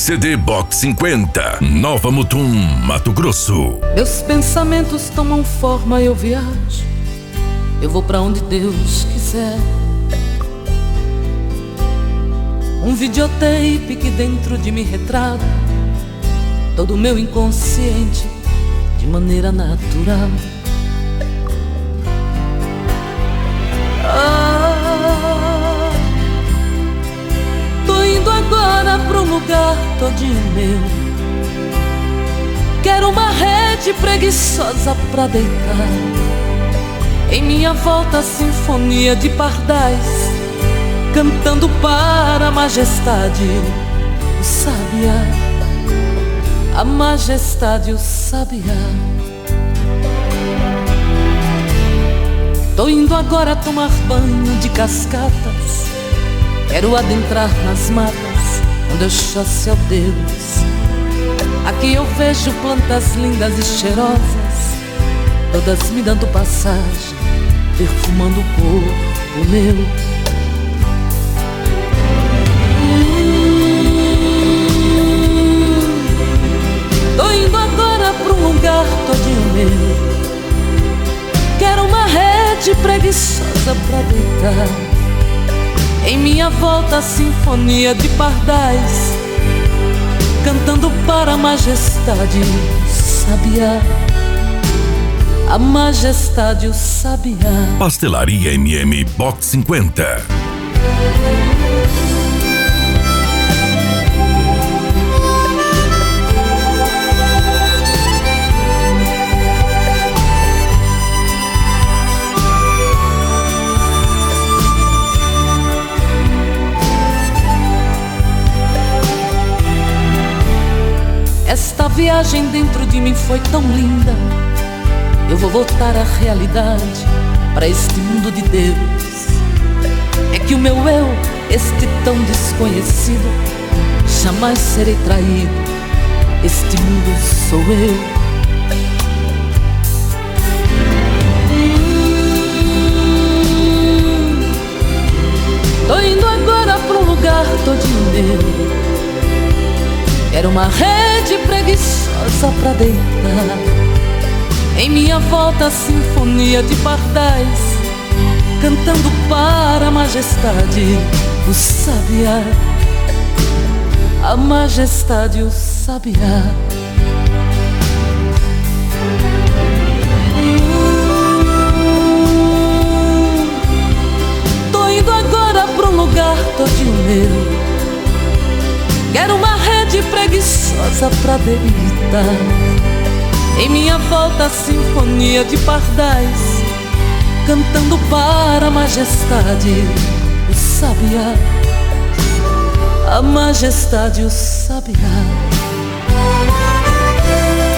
CD Box 50, Nova Mutum, Mato Grosso. Meus pensamentos tomam forma, eu viajo, eu vou pra onde Deus quiser. Um videotape que dentro de mim retrata todo o meu inconsciente de maneira natural. Tô indo agora pra um lugar todinho meu. Quero uma rede preguiçosa pra deitar. Em minha volta a sinfonia de pardais, cantando para a majestade, o sabiá, a majestade, o sabiá. Tô indo agora tomar banho de cascatas. Quero adentrar nas matas onde eu chasse ao Deus. Aqui eu vejo plantas lindas e cheirosas, todas me dando passagem, perfumando o corpo meu. Tô indo agora pra um lugar todinho meu. Quero uma rede preguiçosa pra deitar. Em minha volta a sinfonia de pardais, cantando para a majestade, o sabiá, a majestade, o sabiá. Pastelaria MM Box 50. Esta viagem dentro de mim foi tão linda. Eu vou voltar à realidade, para este mundo de Deus. É que o meu eu, este tão desconhecido, jamais serei traído. Este mundo sou eu. Tô indo agora pra um lugar todinho meu. Quero uma rede preguiçosa pra deitar. Em minha volta a sinfonia de pardais, cantando para a majestade, o sabiá, a majestade, o sabiá. Tô indo agora pra um lugar todinho meu. Quero uma rede preguiçosa pra deitar. Em minha volta a sinfonia de pardais, cantando para a majestade, o sabiá, a majestade, o sabiá.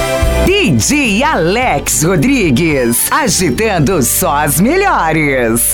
DJ Alex Rodrigues, agitando só as melhores.